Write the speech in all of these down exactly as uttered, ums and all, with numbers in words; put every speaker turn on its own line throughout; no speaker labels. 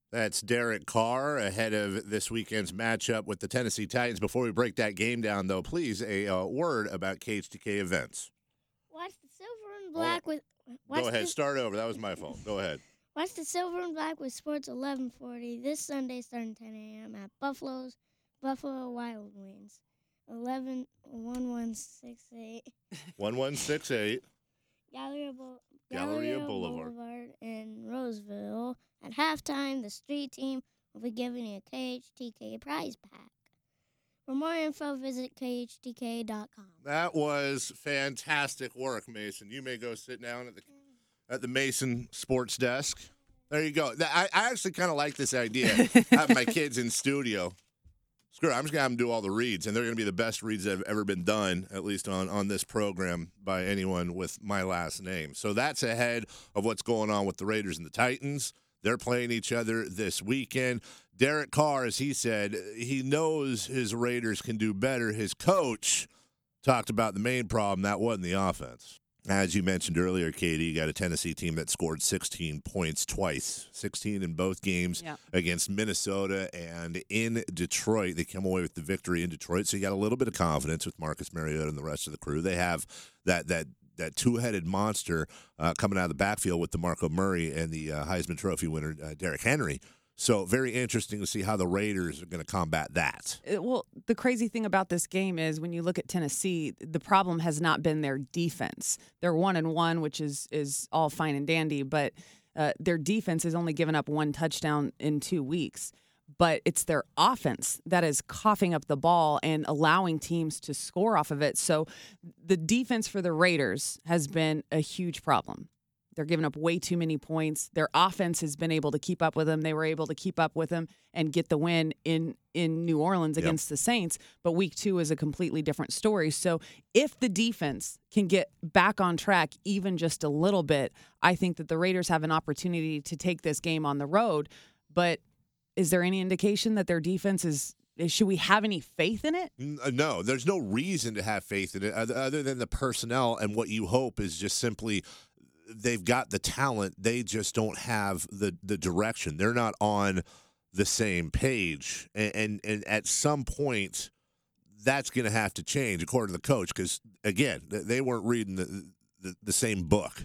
That's Derek Carr ahead of this weekend's matchup with the Tennessee Titans. Before we break that game down, though, please, a uh, word about K H T K events.
Watch the Silver and Black
Oh,
with. Watch
Go ahead.
The,
Start over. That was my fault. Go ahead.
watch the Silver and Black with Sports eleven forty this Sunday starting ten a.m. at Buffalo's Buffalo Wild Wings. eleven one one six eight
one one six eight
Galleria, Boul-
Galleria
Galleria
Boulevard.
Boulevard in Roseville. At halftime, the street team will be giving you a K H T K prize pack. For more info, visit K H T K dot com.
That was fantastic work, Mason. You may go sit down at the at the Mason Sports Desk. There you go. Th- I, I actually kind of like this idea. Have my kids in studio. Screw it. I'm just going to have them do all the reads, and they're going to be the best reads that have ever been done, at least on, on this program, by anyone with my last name. So that's ahead of what's going on with the Raiders and the Titans. They're playing each other this weekend. Derek Carr, as he said, he knows his Raiders can do better. His coach talked about the main problem. That wasn't the offense. As you mentioned earlier, Katie, you got a Tennessee team that scored sixteen points twice, sixteen in both games
Yeah.
against Minnesota and in Detroit. They come away with the victory in Detroit, so you got a little bit of confidence with Marcus Mariota and the rest of the crew. They have that that that two-headed monster uh, coming out of the backfield with DeMarco Murray and the uh, Heisman Trophy winner, uh, Derrick Henry. So very interesting to see how the Raiders are going to combat that.
Uh, Well, the crazy thing about this game is when you look at Tennessee, the problem has not been their defense. They're one and one, which is is all fine and dandy, but uh, their defense has only given up one touchdown in two weeks. But it's their offense that is coughing up the ball and allowing teams to score off of it. So the defense for the Raiders has been a huge problem. They're giving up way too many points. Their offense has been able to keep up with them. They were able to keep up with them and get the win in, in New Orleans
Yep.
against the Saints. But week two is a completely different story. So if the defense can get back on track even just a little bit, I think that the Raiders have an opportunity to take this game on the road. But is there any indication that their defense is – should we have any faith in it?
N- uh, No, there's no reason to have faith in it other other than the personnel, and what you hope is just simply they've got the talent. They just don't have the, the direction. They're not on the same page. And, and, and at some point, that's going to have to change, according to the coach, because, again, th- they weren't reading the, the, the same book.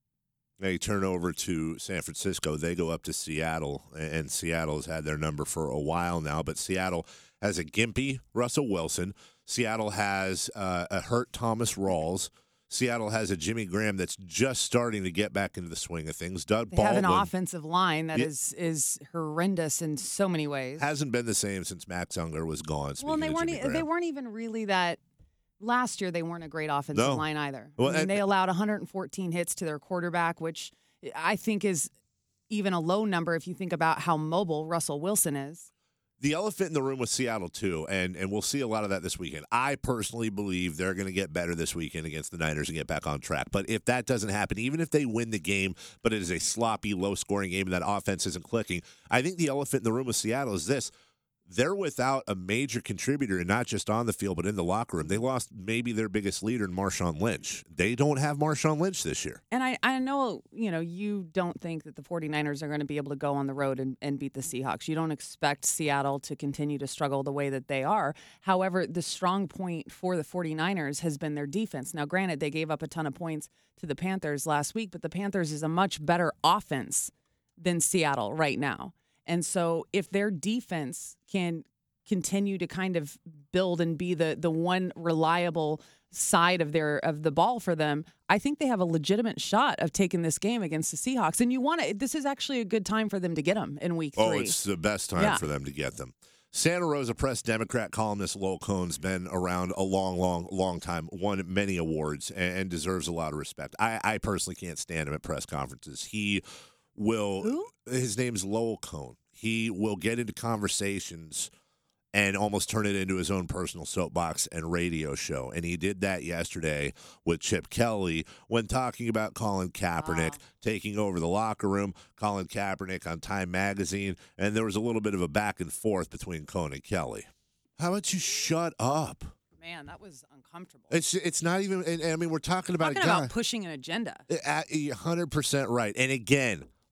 They turn over to San Francisco. They go up to Seattle, and Seattle has had their number for a while now. But Seattle has a gimpy Russell Wilson. Seattle has uh, a hurt Thomas Rawls. Seattle has a Jimmy Graham that's just starting to get back into the swing of things. Doug
They
Baldwin
have an offensive line that
Yeah.
is is horrendous in so many ways.
hasn't been the same since Max Unger was gone.
Well, and they
speaking of
weren't
Jimmy
e- they
Graham.
weren't even really that. Last year, they weren't a great offensive
No.
line either.
Well,
I mean,
and-
they allowed one hundred fourteen hits to their quarterback, which I think is even a low number if you think about how mobile Russell Wilson is.
The elephant in the room with Seattle, too, and, and we'll see a lot of that this weekend. I personally believe they're going to get better this weekend against the Niners and get back on track. But if that doesn't happen, even if they win the game, but it is a sloppy, low-scoring game and that offense isn't clicking, I think the elephant in the room with Seattle is this. They're without a major contributor, and not just on the field, but in the locker room. They lost maybe their biggest leader in Marshawn Lynch. They don't have Marshawn Lynch this year.
And I, I know, you know, you don't think that the 49ers are going to be able to go on the road and, and beat the Seahawks. You don't expect Seattle to continue to struggle the way that they are. However, the strong point for the 49ers has been their defense. Now, granted, they gave up a ton of points to the Panthers last week, but the Panthers is a much better offense than Seattle right now. And so if their defense can continue to kind of build and be the the one reliable side of their of the ball for them, I think they have a legitimate shot of taking this game against the Seahawks. And you want to this is actually a good time for them to get them in week
Oh,
three.
it's the best time
Yeah.
for them to get them. Santa Rosa Press Democrat columnist Lowell Cohn's been around a long, long, long time, won many awards, and, and deserves a lot of respect. I, I personally can't stand him at press conferences. He will.
Who?
His name's Lowell Cohn. He will get into conversations and almost turn it into his own personal soapbox and radio show. And he did that yesterday with Chip Kelly when talking about Colin Kaepernick
Wow.
taking over the locker room, Colin Kaepernick on Time Magazine, and there was a little bit of a back and forth between Cohn and Kelly. How about you shut up?
Man, that was uncomfortable.
It's it's not even, and, and I mean, we're talking about
Talking
a guy.
about pushing an agenda.
At one hundred percent right. And again,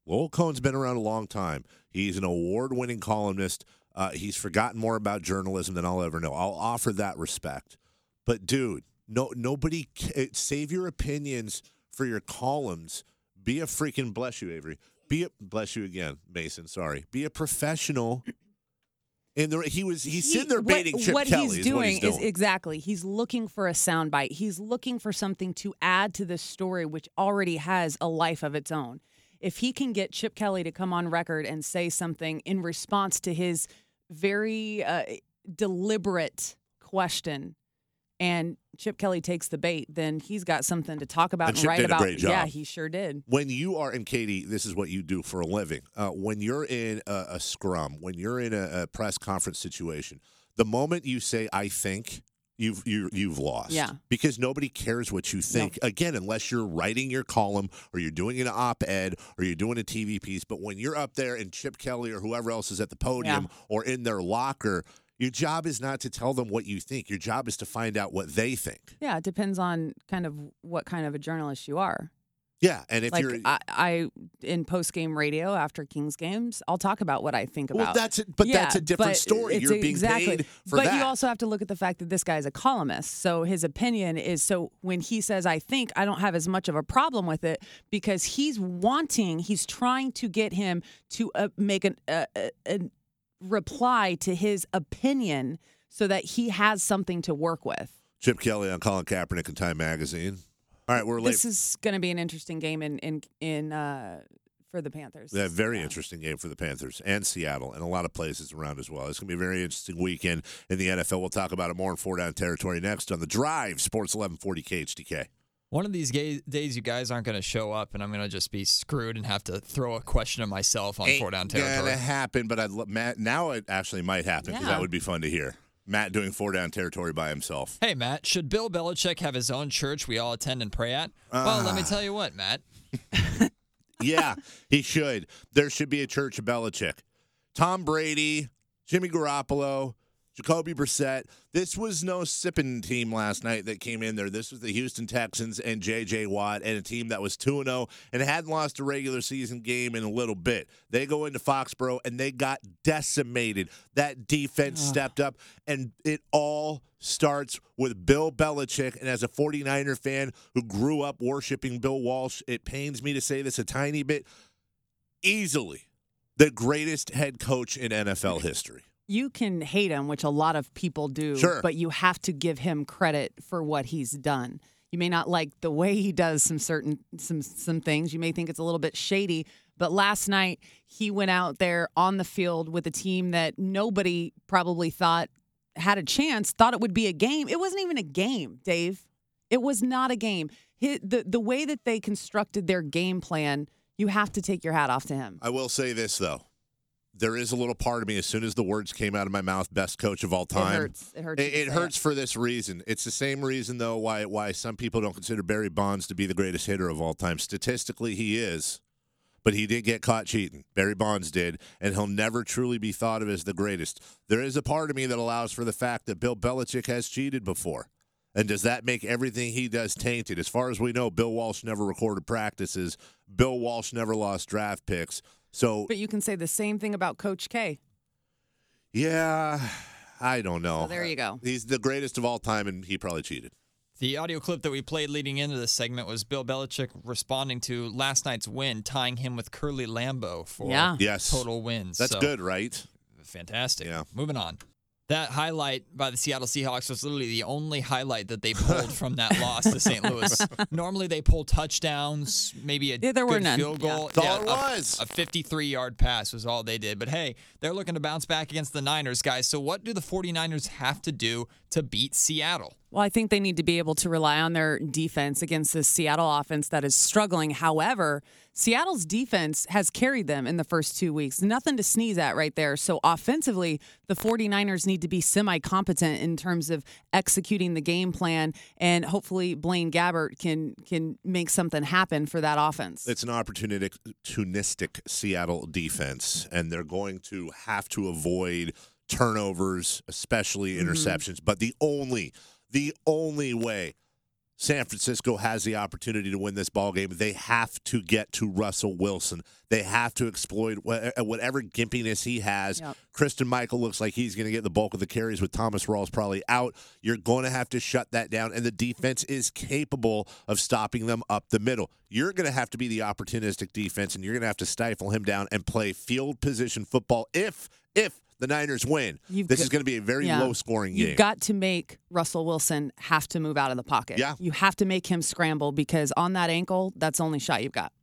Lowell Cohn's been around a long time. He's an award-winning columnist. Uh, he's forgotten more about journalism than I'll ever know. I'll offer that respect. But, dude, no, nobody ca- save your opinions for your columns. Be a freaking, bless you, Avery. Be a, bless you again, Mason, sorry. Be a professional. And the, he was he's
He-
sitting there baiting
what,
Chip
what
Kelly.
he's
is
doing
what he's doing.
is exactly he's looking for a soundbite. He's looking for something to add to this story, which already has a life of its own. If he can get Chip Kelly to come on record and say something in response to his very uh, deliberate question, and Chip Kelly takes the bait, then he's got something to talk about
And
and,
Chip
write
did a
about.
great job.
Yeah, he sure did.
When you are, and Katie, this is what you do for a living. Uh, when you're in a, a scrum, when you're in a, a press conference situation, the moment you say "I think," you've you, you've lost.
Yeah.
Because nobody cares what you think. Again, unless you're writing your column or you're doing an op-ed or you're doing a T V piece. But when you're up there and Chip Kelly or whoever else is at the podium
Yeah.
or in their locker, your job is not to tell them what you think. Your job is to find out what they think.
Yeah, it depends on kind of what kind of a journalist you are.
Yeah, and if
Like
you're
I, I in post game radio after Kings games, I'll talk about what I think about.
well, that's it. But
Yeah,
that's a different
but
story.
it's
You're being
exactly.
paid for
but
that.
you also have to look at the fact that this guy's a columnist, so his opinion is. So when he says, "I think," I don't have as much of a problem with it because he's wanting, he's trying to get him to uh, make an, uh, a, a reply to his opinion so that he has something to work with.
Chip Kelly on Colin Kaepernick and Time Magazine. All right, we're late.
This is going to be an interesting game in in in uh, for the Panthers.
Yeah, very
Yeah.
interesting game for the Panthers and Seattle and a lot of places around as well. It's going to be a very interesting weekend in the N F L. We'll talk about it more in Four Down Territory next on The Drive, Sports eleven forty K H D K.
One of these ga- days, you guys aren't going to show up, and I'm going to just be screwed and have to throw a question at myself on Four Down Territory.
Ain't gonna happen, but I'd lo- Matt. Now it actually might happen because
Yeah.
that would be fun to hear. Matt doing Four Down Territory by himself.
Hey, Matt, should Bill Belichick have his own church we all attend and pray at? Well, let me
Ah.
tell you what, Matt.
Yeah, he should. There should be a church of Belichick. Tom Brady, Jimmy Garoppolo, Jacoby Brissett. This was no sipping team last night that came in there. This was the Houston Texans and J J. Watt and a team that was two and oh and hadn't lost a regular season game in a little bit. They go into Foxborough and they got decimated. That defense stepped up, and it all starts with Bill Belichick. And as a 49er fan who grew up worshiping Bill Walsh, it pains me to say this a tiny bit, easily the greatest head coach in N F L history.
You can hate him, which a lot of people do,
Sure.
but you have to give him credit for what he's done. You may not like the way he does some certain some some things. You may think it's a little bit shady, but last night he went out there on the field with a team that nobody probably thought had a chance, thought it would be a game. It wasn't even a game, Dave. It was not a game. Hi- the the way that they constructed their game plan, you have to take your hat off to him.
I will say this, though. There is a little part of me, as soon as the words came out of my mouth, best coach of all time.
It hurts. It hurts.
It,
to
it
say
hurts for this reason. It's the same reason, though, why why some people don't consider Barry Bonds to be the greatest hitter of all time. Statistically, he is, but he did get caught cheating. Barry Bonds did, and he'll never truly be thought of as the greatest. There is a part of me that allows for the fact that Bill Belichick has cheated before. And does that make everything he does tainted? As far as we know, Bill Walsh never recorded practices. Bill Walsh never lost draft picks. So,
But you can say the same thing about Coach K.
yeah, I don't know.
So there you go.
He's the greatest of all time, and he probably cheated.
The audio clip that we played leading into this segment was Bill Belichick responding to last night's win, tying him with Curly Lambeau for
Yeah.
Yes.
total wins.
That's
So,
good, right?
Fantastic.
Yeah.
Moving on. That highlight by the Seattle Seahawks was literally the only highlight that they pulled from that loss to Saint Louis. Normally they pull touchdowns, maybe a
Yeah, there were
good
none.
field goal.
That's all it
a-
was.
A fifty-three-yard pass was all they did. But hey, they're looking to bounce back against the Niners, guys. So what do the 49ers have to do to beat Seattle?
Well, I think they need to be able to rely on their defense against this Seattle offense that is struggling. However, Seattle's defense has carried them in the first two weeks. Nothing to sneeze at right there. So offensively, the 49ers need to be semi-competent in terms of executing the game plan, and hopefully Blaine Gabbert can can make something happen for that offense.
It's an opportunistic, opportunistic Seattle defense, and they're going to have to avoid turnovers, especially interceptions. But the only, the only way San Francisco has the opportunity to win this ball game, they have to get to Russell Wilson. They have to exploit whatever gimpiness he has.
Yep.
Christian Michael looks like he's going to get the bulk of the carries with Thomas Rawls probably out. You're going to have to shut that down, and the defense is capable of stopping them up the middle. You're going to have to be the opportunistic defense, and you're going to have to stifle him down and play field position football if, if, the Niners win.
You've
this
got,
is going to be a very
yeah.
low-scoring
You've
game.
got to make Russell Wilson have to move out of the pocket.
Yeah.
You have to make him scramble because on that ankle, that's the only shot you've got.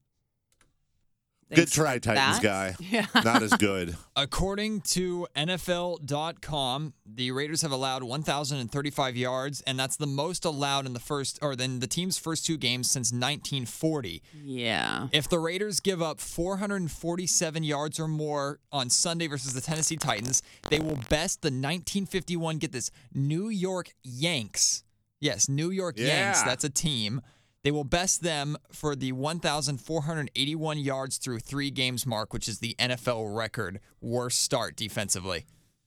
Good
Thanks
try,
for
Titans
that.
guy.
Yeah.
Not as good.
According to N F L dot com, the Raiders have allowed one thousand thirty-five yards, and that's the most allowed in the first, or in the team's first two games since nineteen forty.
Yeah.
If the Raiders give up four hundred forty-seven yards or more on Sunday versus the Tennessee Titans, they will best the nineteen fifty-one, get this, New York Yanks. Yes, New York
Yeah.
Yanks, that's a team. They will best them for the one thousand four hundred eighty-one yards through three games mark, which is the N F L record worst start defensively.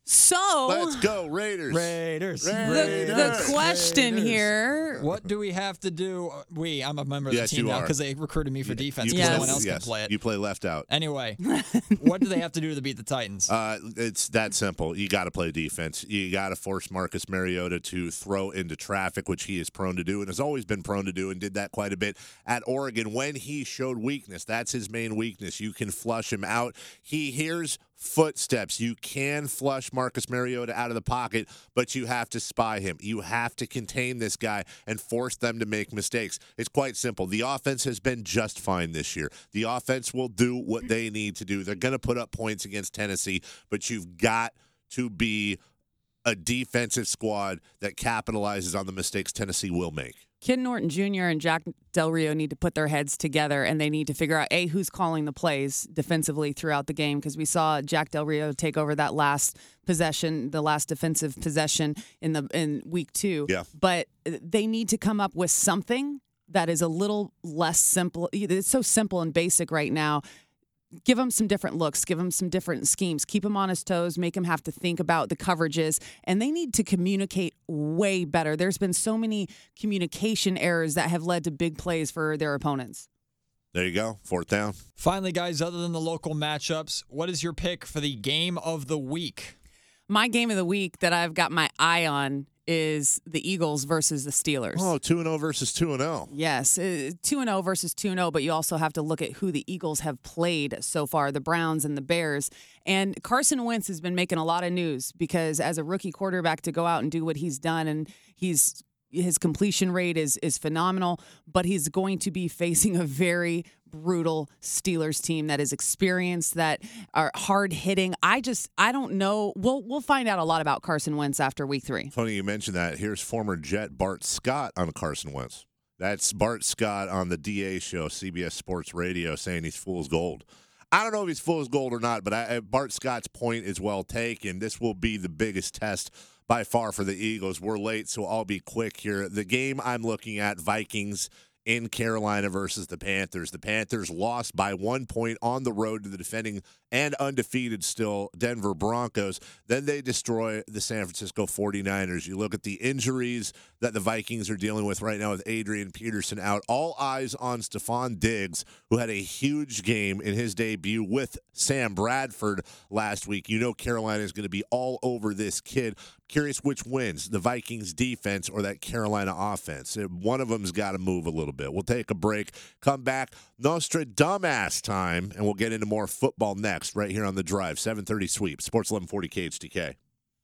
So
Let's go, Raiders.
Raiders.
the,
Raiders.
the question
Raiders.
here.
What do we have to do? We, I'm a member of
Yes,
the team
you
now
are.
because they recruited me for defense
You
because
Yes.
no one else
yes,
can play it.
You play left out.
Anyway, what do they have to do to beat the Titans?
Uh, it's that simple. You got to play defense. You got to force Marcus Mariota to throw into traffic, which he is prone to do and has always been prone to do and did that quite a bit at Oregon when he showed weakness. That's his main weakness. You can flush him out. He hears footsteps. You can flush Marcus Mariota out of the pocket, but you have to spy him. You have to contain this guy and force them to make mistakes. It's quite simple. The offense has been just fine this year. The offense will do what they need to do. They're going to put up points against Tennessee, but you've got to be a defensive squad that capitalizes on the mistakes Tennessee will make.
Ken Norton Junior and Jack Del Rio need to put their heads together, and they need to figure out, A, who's calling the plays defensively throughout the game, because we saw Jack Del Rio take over that last possession, the last defensive possession in the in week two.
Yeah.
But they need to come up with something that is a little less simple. It's so simple and basic right now. Give him some different looks, give him some different schemes, keep him on his toes, make him have to think about the coverages, and they need to communicate way better. There's been so many communication errors that have led to big plays for their opponents.
There you go. Fourth down.
Finally, guys, other than the local matchups, what is your pick for the game of the week?
My game of the week that I've got my eye on is the Eagles versus the Steelers.
Oh, two and oh versus two and oh.
Yes, uh, two and oh versus two and oh, but you also have to look at who the Eagles have played so far, the Browns and the Bears. And Carson Wentz has been making a lot of news because as a rookie quarterback to go out and do what he's done, and he's his completion rate is is phenomenal, but he's going to be facing a very brutal Steelers team that is experienced, that are hard hitting. I just I don't know. We'll we'll find out a lot about Carson Wentz after week three.
Funny you mentioned that. Here's former Jet Bart Scott on Carson Wentz. That's Bart Scott on the D A show, C B S Sports Radio, saying he's fool's gold. I don't know if he's fool's gold or not, but I, Bart Scott's point is well taken. This will be the biggest test by far for the Eagles. We're late, so I'll be quick here. The game I'm looking at, Vikings in Carolina versus the Panthers. The Panthers lost by one point on the road to the defending and undefeated still Denver Broncos. Then they destroy the San Francisco forty-niners. You look at the injuries that the Vikings are dealing with right now with Adrian Peterson out. All eyes on Stephon Diggs, who had a huge game in his debut with Sam Bradford last week. You know Carolina is going to be all over this kid. Curious which wins, the Vikings defense or that Carolina offense. One of them's got to move a little bit. We'll take a break, come back, Nostradamus time, and we'll get into more football next right here on The Drive, seven thirty Sweep, Sports eleven forty K H T K.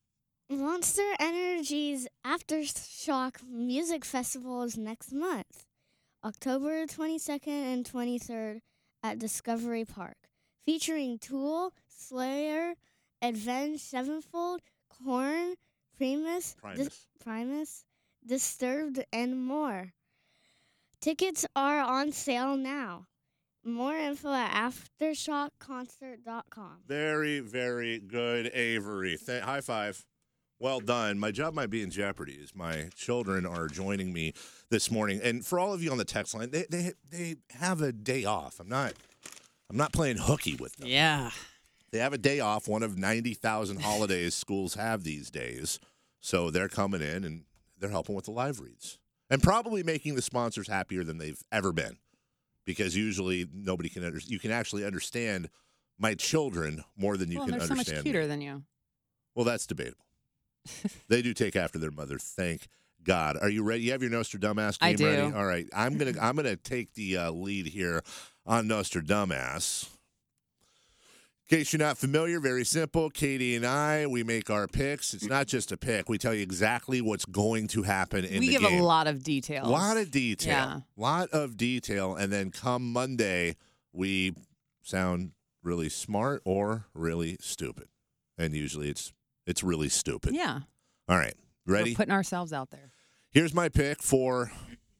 Monster Energy's Aftershock Music Festival is next month, October twenty-second and twenty-third at Discovery Park, featuring Tool, Slayer, Avenged Sevenfold, Korn, Primus,
Primus.
Dis- Primus, Disturbed, and more. Tickets are on sale now. More info at aftershock concert dot com.
Very, very good, Avery. Th- high five. Well done. My job might be in jeopardy as my children are joining me this morning. And for all of you on the text line, they they, they have a day off. I'm not I'm not playing hooky with them.
Yeah.
They have a day off, one of ninety thousand holidays schools have these days. So they're coming in and they're helping with the live reads. and probably making the sponsors happier than they've ever been, because usually nobody can under, you can actually understand my children more than you
well,
can
they're so
understand
much cuter
me.
than you.
Well, that's debatable. They do take after their mother, thank God. Are you ready? You have your Nostradamus game
I do.
ready? All right. I'm gonna I'm gonna take the uh, lead here on Nostradamus. In case you're not familiar, very simple. Katie and I, we make our picks. It's not just a pick. We tell you exactly what's going to happen in
we
the
give
game.
a lot of details.
A lot of detail.
Yeah.
lot of detail. And then come Monday, we sound really smart or really stupid. And usually it's it's really stupid.
Yeah.
All right. Ready?
We're putting ourselves out there.
Here's my pick for,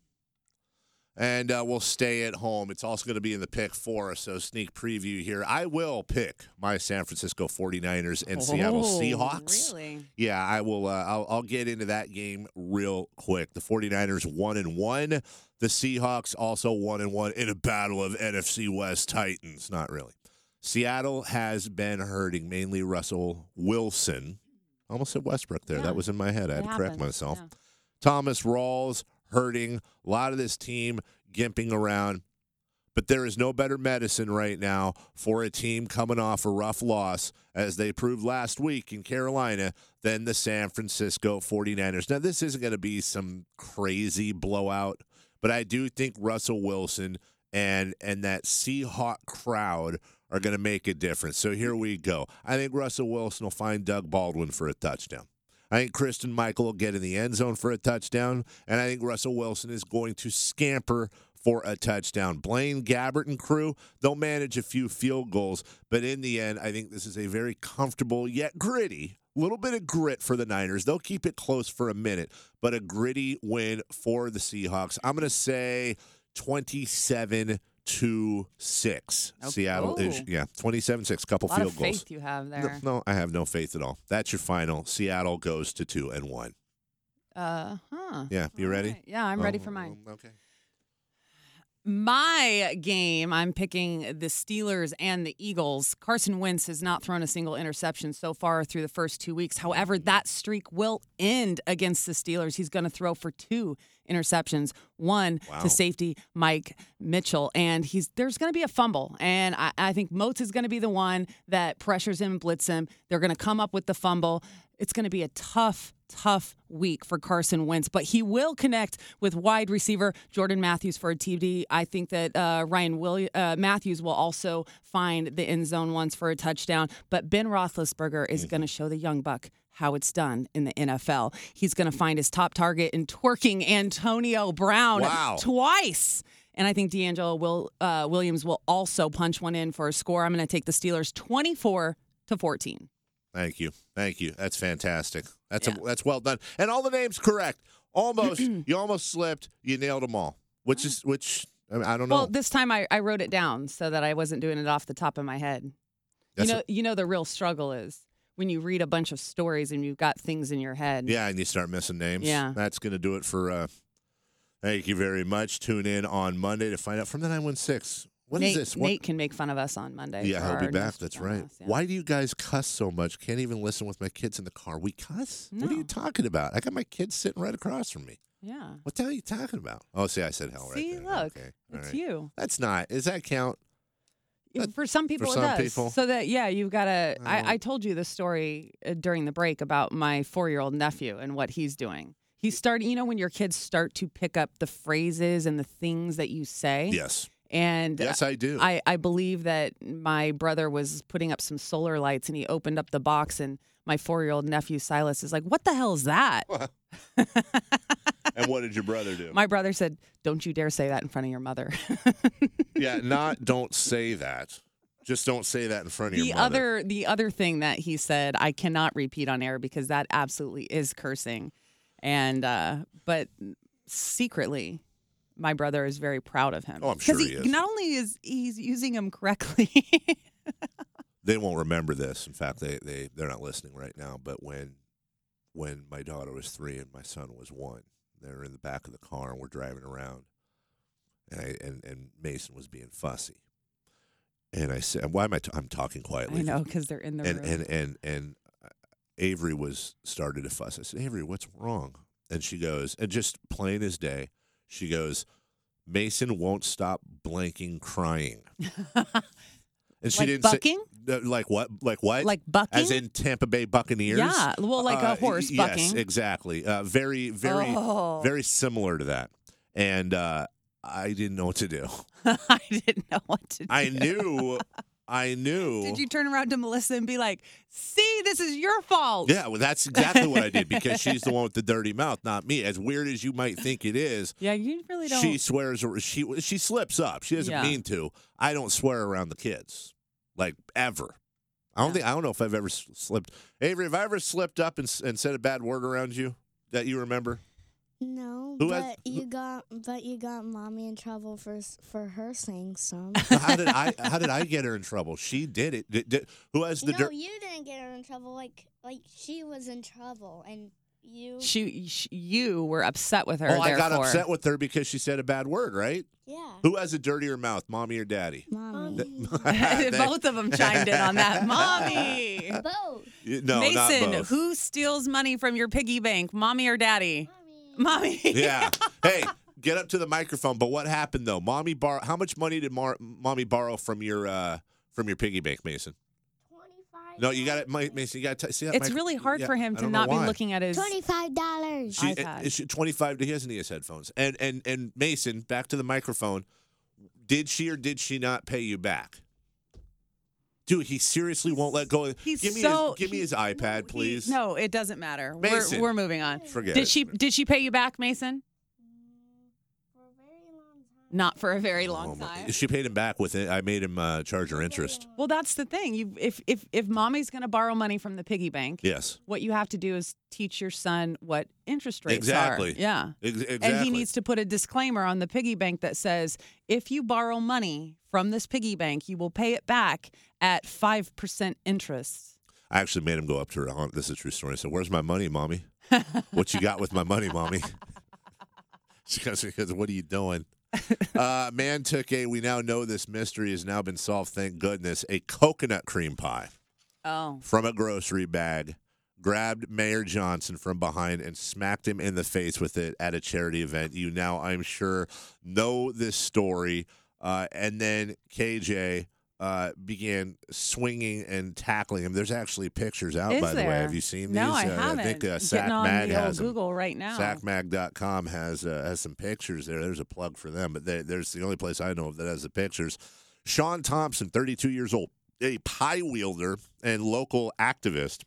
and uh, we'll stay at home. It's also going to be in the pick for us, so sneak preview here. I will pick my San Francisco forty-niners and Seattle
Oh,
Seahawks.
Really?
Yeah, I will. Uh, I'll, I'll get into that game real quick. The forty-niners one and one. The Seahawks also one and one in a battle of N F C West Titans. Not really. Seattle has been hurting, mainly Russell Wilson. Almost said Westbrook there.
Yeah.
That was in my head. I had
It
to correct
happens.
myself.
Yeah.
Thomas Rawls hurting. A lot of this team gimping around. But there is no better medicine right now for a team coming off a rough loss, as they proved last week in Carolina, than the San Francisco forty-niners. Now, this isn't going to be some crazy blowout, but I do think Russell Wilson and and that Seahawk crowd are going to make a difference. So here we go. I think Russell Wilson will find Doug Baldwin for a touchdown. I think Kristen Michael will get in the end zone for a touchdown, and I think Russell Wilson is going to scamper for a touchdown. Blaine Gabbert and crew, they'll manage a few field goals, but in the end, I think this is a very comfortable yet gritty, little bit of grit for the Niners. They'll keep it close for a minute, but a gritty win for the Seahawks. I'm going to say twenty-seven to six.
Oh,
Seattle is,
oh.
yeah, twenty-seven six, couple
A lot
field
of
goals.
faith you have
No,
there.
no, I have no faith at all. That's your final. Seattle goes to two and one.
Uh huh.
Yeah, you
All
ready?
right. Yeah, I'm ready
Oh,
for mine.
Okay.
My game, I'm picking the Steelers and the Eagles. Carson Wentz has not thrown a single interception so far through the first two weeks. However, that streak will end against the Steelers. He's going to throw for two interceptions, one
Wow.
to safety Mike Mitchell. And he's there's going to be a fumble. And I, I think Moats is going to be the one that pressures him and blitz him. They're going to come up with the fumble. It's going to be a tough, tough week for Carson Wentz, but he will connect with wide receiver Jordan Matthews for a T D. I think that uh, Ryan Willi- uh, Matthews will also find the end zone once for a touchdown, but Ben Roethlisberger is going to show the young buck how it's done in the N F L. He's going to find his top target in twerking Antonio Brown
Wow.
twice. And I think D'Angelo will, uh, Williams will also punch one in for a score. I'm going to take the Steelers twenty-four to fourteen.
Thank you. Thank you. That's fantastic. That's
Yeah.
a, that's well done. And all the names correct. Almost. You almost slipped. You nailed them all. Which is which I, mean, I don't know.
Well, this time I, I wrote it down so that I wasn't doing it off the top of my head.
That's
you know,
a-
you know the real struggle is when you read a bunch of stories and you've got things in your head.
Yeah, and you start missing names.
Yeah.
That's going to do it for uh thank you very much. Tune in on Monday to find out from the nine one six. What is
Nate,
this? What?
Nate can make fun of us on Monday.
Yeah,
for
he'll be
our
back.
news
That's
on
right.
us, yeah.
Why do you guys cuss so much? Can't even listen with my kids in the car. We cuss? What are you
No.
talking about? I got my kids sitting right across from me.
Yeah.
What the hell are you talking about? Oh, see, I said hell
See,
right there.
look,
Okay. All
it's
right.
you.
That's not. Does that count? That-
For some people,
some
it does.
people.
So that yeah, you've got to.
Oh.
I, I told you the story uh, during the break about my four-year-old nephew and what he's doing. He's starting. You know, when your kids start to pick up the phrases and the things that you say.
Yes.
And
Yes, I do.
I, I believe that my brother was putting up some solar lights and he opened up the box and my four-year-old nephew Silas is like, "What the hell is that?"
And what did your brother do?
My brother said, "Don't you dare say that in front of your mother."
yeah, not don't say that. Just don't say that in front of
The
your mother.
other the other thing that he said, I cannot repeat on air because that absolutely is cursing. And uh, but secretly, my brother is very proud of him.
Oh, I'm sure
'Cause
he is.
Not only is he's using them correctly.
They won't remember this. In fact, they they they're not listening right now. But when when my daughter was three and my son was one, they're in the back of the car and we're driving around, and I, and and Mason was being fussy, and I said, "Why am I? T- I'm talking quietly."
I know because they're in the
and
room.
and and and uh, Avery was started to fuss. I said, "Avery, what's wrong?" and she goes, and just plain as day, she goes, Mason won't stop blanking crying. And she
Like
didn't
bucking?
say uh, like what? Like what?
Like bucking?
As in Tampa Bay Buccaneers?
Yeah, well, like a
Uh,
horse
yes,
bucking.
exactly. Uh, very, very,
Oh.
very similar to that. And uh, I didn't know what to do.
I didn't know what to do.
I knew, I knew.
Did you turn around to Melissa and be like, see, this is your fault?
Yeah, well, that's exactly what I did because she's the one with the dirty mouth, not me. As weird as you might think it is,
Yeah, you really don't.
she swears. She she slips up. She doesn't
Yeah.
mean to. I don't swear around the kids, like ever. I don't
Yeah.
think I don't know if I've ever s- slipped. Avery, have I ever slipped up and, s- and said a bad word around you that you remember?
No,
Who
but
has-
you got but you got mommy in trouble for s- for her saying some.
how did I how did I get her in trouble? She did it. Did, did- who has the
no,
dirt?
you didn't get her in trouble. Like like she was in trouble, and you.
She, sh you were upset with her.
Oh, I got
therefore.
upset with her because she said a bad word, right?
yeah.
Who has a dirtier mouth, mommy or daddy?
Mommy.
Both of them chimed in on that. Mommy.
Both.
No, not
Mason,
both.
who steals money from your piggy bank, mommy or daddy?
Mommy.
Mommy.
Yeah. Hey, get up to the microphone. But what happened though? Mommy bar. How much money did Mar- mommy borrow from your uh, from your piggy bank, Mason?
Twenty-five.
No, you got it, Mason. You got to see that.
It's
mic-
really hard
Yeah,
for him
I
to
don't know
not be
why.
looking at his.
Twenty-five dollars.
She,
iPad.
is she twenty-five. He hasn't his headphones. And and and Mason, back to the microphone. Did she or did she not pay you back? Dude, he seriously won't let go.
He's
give me
so.
his, give me
he-
his iPad,
no, he-
please.
no, it doesn't matter.
Mason.
We're we're moving on.
Forget
Did
it.
she did she pay you back, Mason?
For a very long time.
Not for a very
Oh,
long
my-
time.
She paid him back with it. I made him uh, charge her interest.
Well, that's the thing. You if if if mommy's going to borrow money from the piggy bank,
Yes,
what you have to do is teach your son what interest rates
exactly.
are. Yeah.
Ex- exactly.
And he needs to put a disclaimer on the piggy bank that says, if you borrow money from this piggy bank, you will pay it back at five percent interest.
I actually made him go up to her aunt. This is a true story. I said, "Where's my money, mommy? What you got with my money, mommy?" She goes, she goes, "What are you doing?" uh, man took a. We now know this mystery has now been solved. Thank goodness. A coconut cream pie
Oh.
from a grocery bag, grabbed Mayor Johnson from behind and smacked him in the face with it at a charity event. You now, I'm sure, know this story. Uh, and then K J uh, began swinging and tackling him. There's actually pictures out,
Is
by the way.
there?
Have you seen these?
No, I
Uh,
haven't.
I think uh, Sac
Getting on
Mag
the old
has them.
Google right now.
sac mag dot com has uh, has some pictures there. There's a plug for them, but they, there's the only place I know of that has the pictures. Sean Thompson, thirty-two years old, a pie wielder and local activist,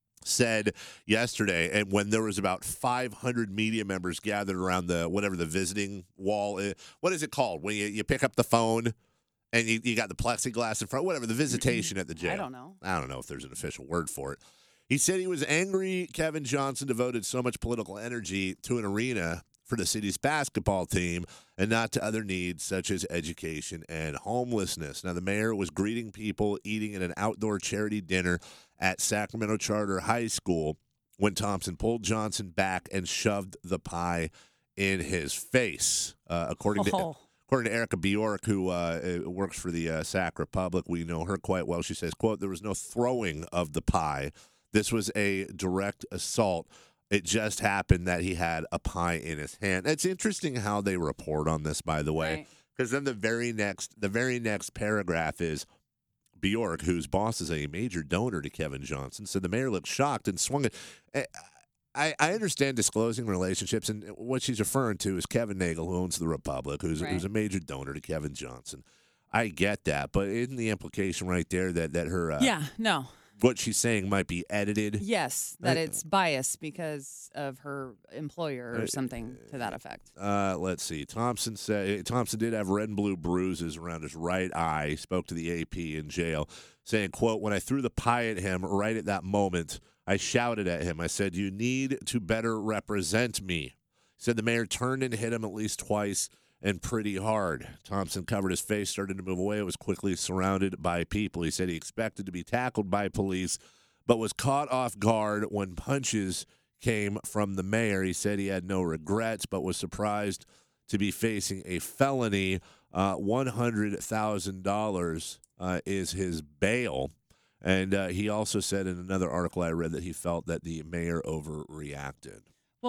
said yesterday, and when there was about five hundred media members gathered around the whatever the visiting wall is, what is it called when you, you pick up the phone and you, you got the plexiglass in front, whatever, the visitation at the jail.
I don't know.
I don't know if there's an official word for it. He said he was angry Kevin Johnson devoted so much political energy to an arena for the city's basketball team and not to other needs such as education and homelessness. Now, the mayor was greeting people eating at an outdoor charity dinner at Sacramento Charter High School when Thompson pulled Johnson back and shoved the pie in his face. Uh, according to
Oh.
according to Erica Bjork, who uh, uh, works for the uh, Sac Republic, we know her quite well. She says, quote, "There was no throwing of the pie. This was a direct assault. It just happened that he had a pie in his hand." It's interesting how they report on this, by the way,
Right.
because then the very next the very next paragraph is Bjork, whose boss is a major donor to Kevin Johnson, said the mayor looked shocked and swung it. Eh, I, I understand disclosing relationships, and what she's referring to is Kevin Nagel, who owns the Republic, who's,
Right.
who's a major donor to Kevin Johnson. I get that, but isn't the implication right there that that her uh,
Yeah, no.
what she's saying might be edited?
Yes, that
I-
it's biased because of her employer or something to that effect.
Uh, let's see. Thompson said Thompson did have red and blue bruises around his right eye. He spoke to the A P in jail, saying, quote, "When I threw the pie at him right at that moment, I shouted at him. I said, 'You need to better represent me.' He said the mayor turned and hit him at least twice and pretty hard. Thompson covered his face, started to move away. It was quickly surrounded by people. He said he expected to be tackled by police, but was caught off guard when punches came from the mayor. He said he had no regrets, but was surprised to be facing a felony. Uh, one hundred thousand dollars uh, is his bail. And uh, he also said in another article I read that he felt that the mayor overreacted.
Well,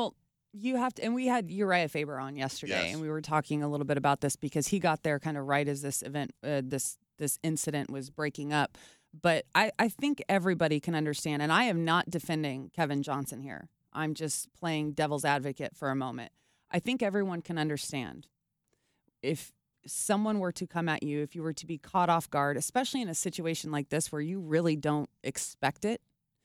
You have to, and we had Uriah Faber on yesterday,
Yes.
and we were talking a little bit about this because he got there kind of right as this event, uh, this this incident was breaking up. But I, I think everybody can understand, and I am not defending Kevin Johnson here. I'm just playing devil's advocate for a moment. I think everyone can understand if someone were to come at you, if you were to be caught off guard, especially in a situation like this where you really don't expect it.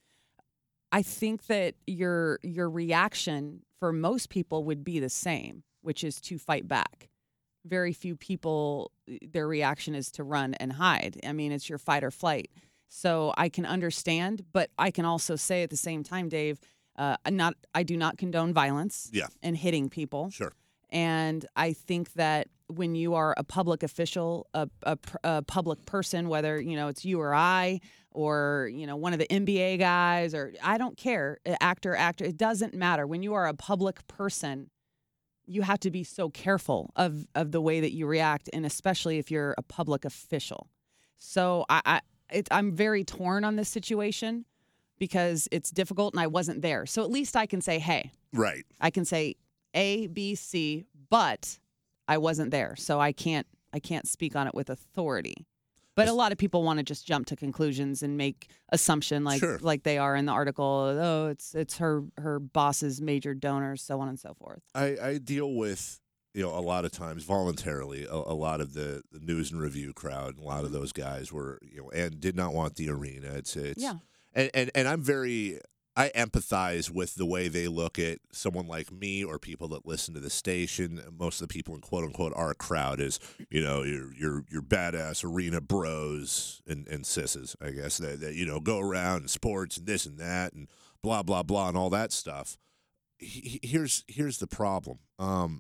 I think that your your reaction for most people would be the same, which is to fight back. Very few people, their reaction is to run and hide. I mean, it's your fight or flight. So I can understand, but I can also say at the same time, Dave, uh, I'm not I do not condone violence
Yeah.
and hitting people.
Sure.
And I think that when you are a public official, a, a, a public person, whether, you know, it's you or I, or, you know, one of the N B A guys, or I don't care, actor, actor, it doesn't matter. When you are a public person, you have to be so careful of, of the way that you react, and especially if you're a public official. So I, I it, I'm very torn on this situation because it's difficult and I wasn't there. So at least I can say, hey,
Right.
I can say A, B, C, but I wasn't there, so I can't I can't speak on it with authority. But a lot of people want to just jump to conclusions and make assumption like
Sure.
like they are in the article. Oh, it's it's her her boss's major donors, so on and so forth.
I, I deal with, you know, a lot of times voluntarily, a, a lot of the, the news and review crowd, and a lot of those guys were, you know, and did not want the arena. It's, it's,
Yeah.
and, and, and I'm very, I empathize with the way they look at someone like me or people that listen to the station. Most of the people in quote unquote our crowd is, you know, your your your badass arena bros and, and sisses, I guess, that, that, you know, go around in sports and this and that and blah, blah, blah, and all that stuff. He- Here's here's the problem. Um,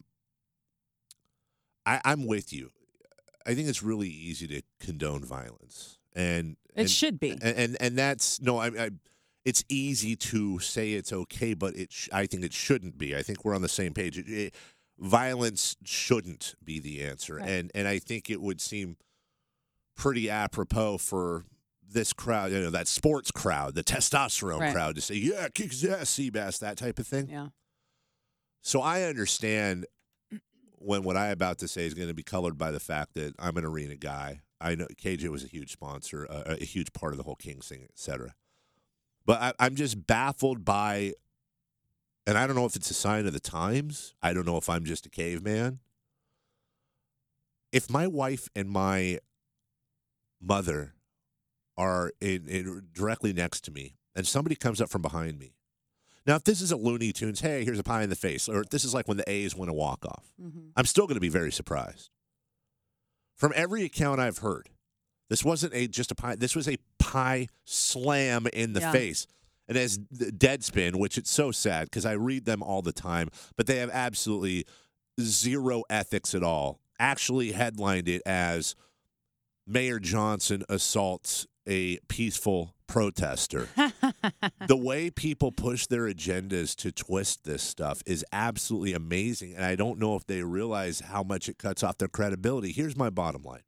I, I'm with you. I think it's really easy to condone violence, and
It
and,
should be.
and and, and that's no. I, I it's easy to say it's okay, but it sh- I think it shouldn't be. I think we're on the same page. It, it, violence shouldn't be the answer,
Right.
and and I think it would seem pretty apropos for this crowd, you know, that sports crowd, the testosterone
Right.
crowd, to say, yeah, kick his ass, Seabass, that type of thing.
Yeah.
So I understand when what I'm about to say is going to be colored by the fact that I'm an arena guy. I know K J was a huge sponsor, uh, a huge part of the whole Kings thing, et cetera. But I, I'm just baffled by, and I don't know if it's a sign of the times. I don't know if I'm just a caveman. If my wife and my mother are in, in directly next to me, and somebody comes up from behind me. Now, if this is a Looney Tunes, hey, here's a pie in the face, or if this is like when the A's win a walk-off,
Mm-hmm.
I'm still going to be very surprised. From every account I've heard, this wasn't a just a pie. This was a pie slam in the
Yeah.
face. And as Deadspin, which it's so sad because I read them all the time, but they have absolutely zero ethics at all, actually headlined it as Mayor Johnson assaults a peaceful protester. The way people push their agendas to twist this stuff is absolutely amazing, and I don't know if they realize how much it cuts off their credibility. Here's my bottom line.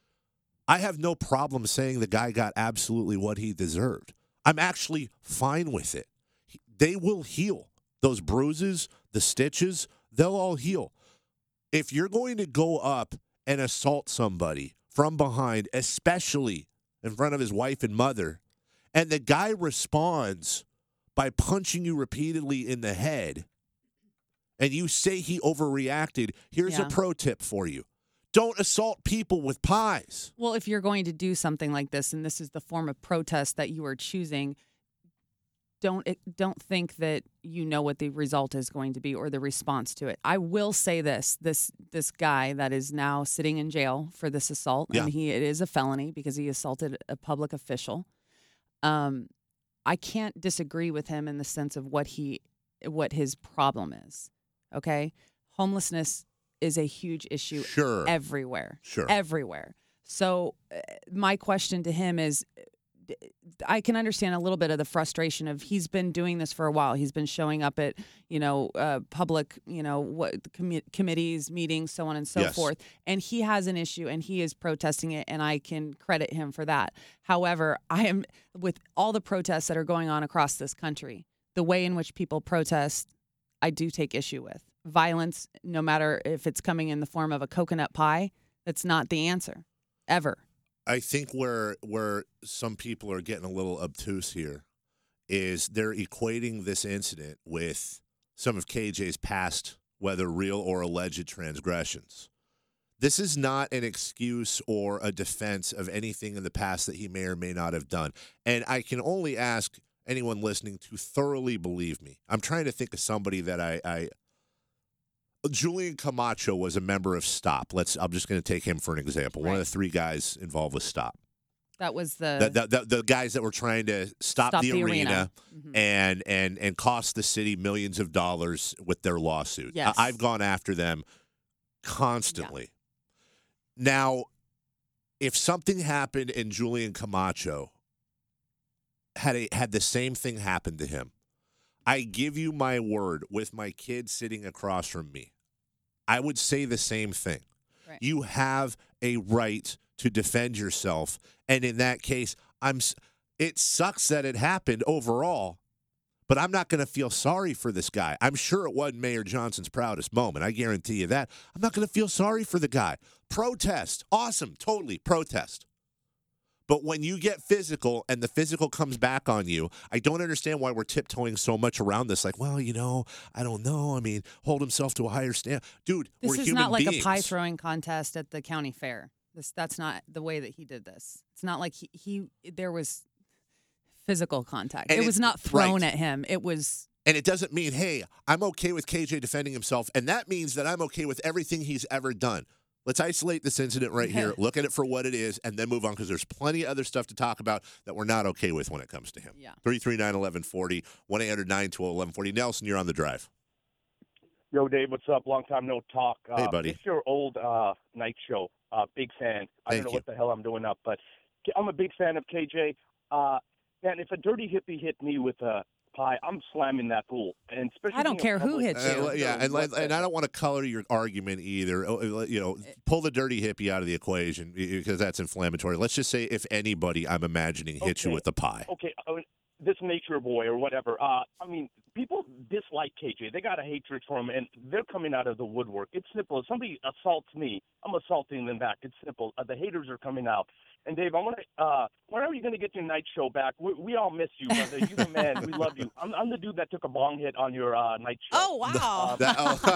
I have no problem saying the guy got absolutely what he deserved. I'm actually fine with it. They will heal. Those bruises, the stitches, they'll all heal. If you're going to go up and assault somebody from behind, especially in front of his wife and mother, and the guy responds by punching you repeatedly in the head, and you say he overreacted, here's
Yeah.
a pro tip for you. Don't assault people with pies.
Well, if you're going to do something like this, and this is the form of protest that you are choosing, don't don't think that you know what the result is going to be or the response to it. I will say this: this this guy that is now sitting in jail for this assault,
Yeah.
and he it is a felony because he assaulted a public official. Um, I can't disagree with him in the sense of what he what his problem is. Okay, homelessness is a huge issue
Sure.
everywhere.
Sure.
Everywhere. So uh, my question to him is, uh, I can understand a little bit of the frustration of he's been doing this for a while. He's been showing up at, you know, uh, public, you know, what commi- committees, meetings, so on and so
Yes.
forth. And he has an issue and he is protesting it, and I can credit him for that. However, I am, with all the protests that are going on across this country, the way in which people protest I do take issue with. Violence, no matter if it's coming in the form of a coconut pie, that's not the answer, ever.
I think where where some people are getting a little obtuse here is they're equating this incident with some of K J's past, whether real or alleged transgressions. This is not an excuse or a defense of anything in the past that he may or may not have done. And I can only ask anyone listening to thoroughly believe me. I'm trying to think of somebody that I, I Julian Camacho was a member of STOP. Let's. I'm just going to take him for an example. Right. One of the three guys involved with STOP.
That was the
the, the, the, the guys that were trying to stop,
stop
the,
the
arena,
arena. Mm-hmm.
and and and cost the city millions of dollars with their lawsuit.
Yes.
I, I've gone after them constantly. Yeah. Now, if something happened and Julian Camacho had a, had the same thing happen to him, I give you my word, with my kid sitting across from me, I would say the same thing. Right. You have a right to defend yourself, and in that case, I'm. It sucks that it happened overall, but I'm not going to feel sorry for this guy. I'm sure it wasn't Mayor Johnson's proudest moment. I guarantee you that. I'm not going to feel sorry for the guy. Protest, awesome, totally protest. But when you get physical and the physical comes back on you, I don't understand why we're tiptoeing so much around this. Like, well, you know, I don't know. I mean, hold himself to a higher standard. Dude,
this
we're
is
human
not like
beings.
a pie throwing contest at the county fair. This That's not the way that he did this. It's not like he, he there was physical contact.
And
it
it-
was not thrown
right.
at him. It was...
And it doesn't mean, hey, I'm okay with K J defending himself, and that means that I'm okay with everything he's ever done. Let's isolate this incident right here, look at it for what it is, and then move on, because there's plenty of other stuff to talk about that we're not okay with when it comes to him.
Yeah.
three three nine, one one four zero, one eight hundred, nine two zero, one one four zero. Nelson, you're on the drive.
Yo, Dave, what's up? Long time no talk. Uh,
Hey, buddy.
It's your old uh, night show. Uh, big fan. I
Thank
don't know
you.
what the hell I'm doing up, but I'm a big fan of K J. Uh, man, if a dirty hippie hit me with a pie, I'm slamming that fool. And especially
I don't
being
care
a
who
public-
hits you.
Uh, yeah, and, and and I don't want to color your argument either. Oh, You know, pull the dirty hippie out of the equation, because that's inflammatory. Let's just say if anybody, I'm imagining, hits you
Okay.
with a pie.
Okay, uh, this nature boy or whatever. Uh, I mean, people dislike K J. They got a hatred for him, and they're coming out of the woodwork. It's simple. If somebody assaults me, I'm assaulting them back. It's simple. Uh, the haters are coming out. And Dave, I want to. Uh, when are you going to get your night show back? We, we all miss you, brother. You're the man. We love you. I'm, I'm the dude that took a bong hit on your uh, night show.
Oh, wow.
That-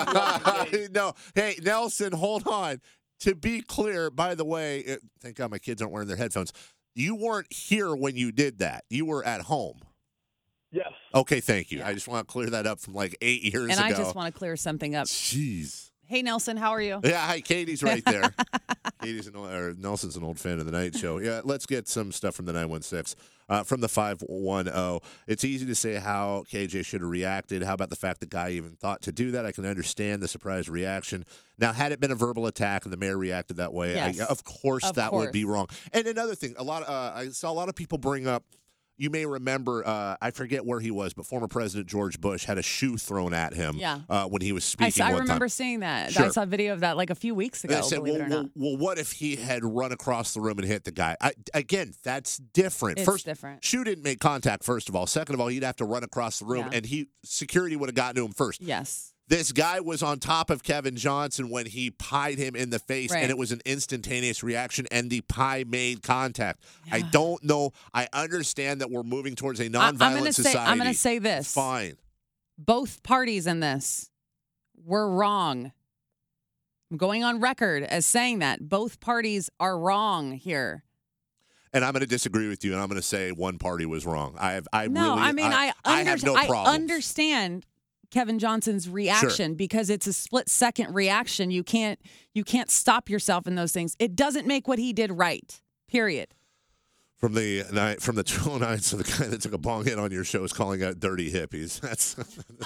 oh, no, hey, Nelson, hold on. To be clear, by the way, it, thank God my kids aren't wearing their headphones. You weren't here when you did that. You were at home.
Yes.
Okay, thank you.
Yeah.
I just want to clear that up from like eight years
And
ago.
I just want to clear something up.
Jeez.
Hey, Nelson, how are you?
Yeah, hi, Katie's right there. Katie's an, or Nelson's an old fan of the night show. Yeah, let's get some stuff from the nine one six. Uh, from the five one zero. It's easy to say how K J should have reacted. How about the fact the guy even thought to do that? I can understand the surprise reaction. Now, had it been a verbal attack and the mayor reacted that way,
Yes.
I, of course
Of
that would
course.
be wrong. And another thing, a lot. Of, uh, I saw a lot of people bring up. You may remember, uh, I forget where he was, but former President George Bush had a shoe thrown at him
Yeah.
uh, when he was
I,
speaking
s- I
one
remember
time.
seeing that. I
Sure.
saw a video of that like a few weeks ago,
They said,
believe
well,
it or
well,
not.
well, what if he had run across the room and hit the guy? I, again, that's different.
It's
First,
different.
shoe didn't make contact, first of all. Second of all, he'd have to run across the room,
Yeah.
and he security would have gotten to him first.
Yes.
This guy was on top of Kevin Johnson when he pied him in the face,
Right.
and it was an instantaneous reaction, and the pie made contact. I
Yeah.
don't know. I understand that we're moving towards a
I-
nonviolent
I'm gonna say
society.
I'm going to say this.
Fine.
Both parties in this were wrong. I'm going on record as saying that both parties are wrong here.
And I'm going to disagree with you, and I'm going to say one party was wrong. I have, I
No,
really,
I mean I
I
under-
have no
I
problems.
understand Kevin Johnson's reaction because it's a split second reaction. You can't you can't stop yourself in those things. It doesn't make what he did right. Period.
From the night, from the two oh nine, so the guy that took a bong hit on your show is calling out dirty hippies. That's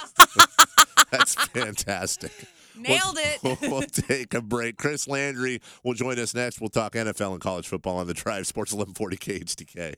that's fantastic.
Nailed
we'll,
it.
We'll take a break. Chris Landry will join us next. We'll talk N F L and college football on the Drive. Sports eleven forty K H D K.